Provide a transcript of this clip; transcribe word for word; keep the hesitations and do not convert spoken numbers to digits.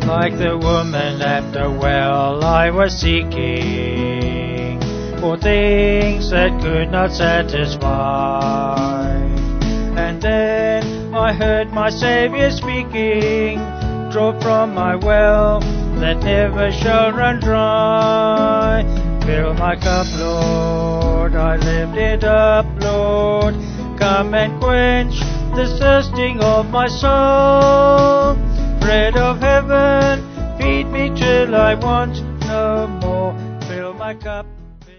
Like the woman at the well, I was seeking for things that could not satisfy. And then I heard my Savior speaking, draw from my well that never shall run dry. Fill my cup, Lord, I lift it up, Lord. Come and quench the thirsting of my soul. Bread of heaven, feed me till I want no more. Fill my cup.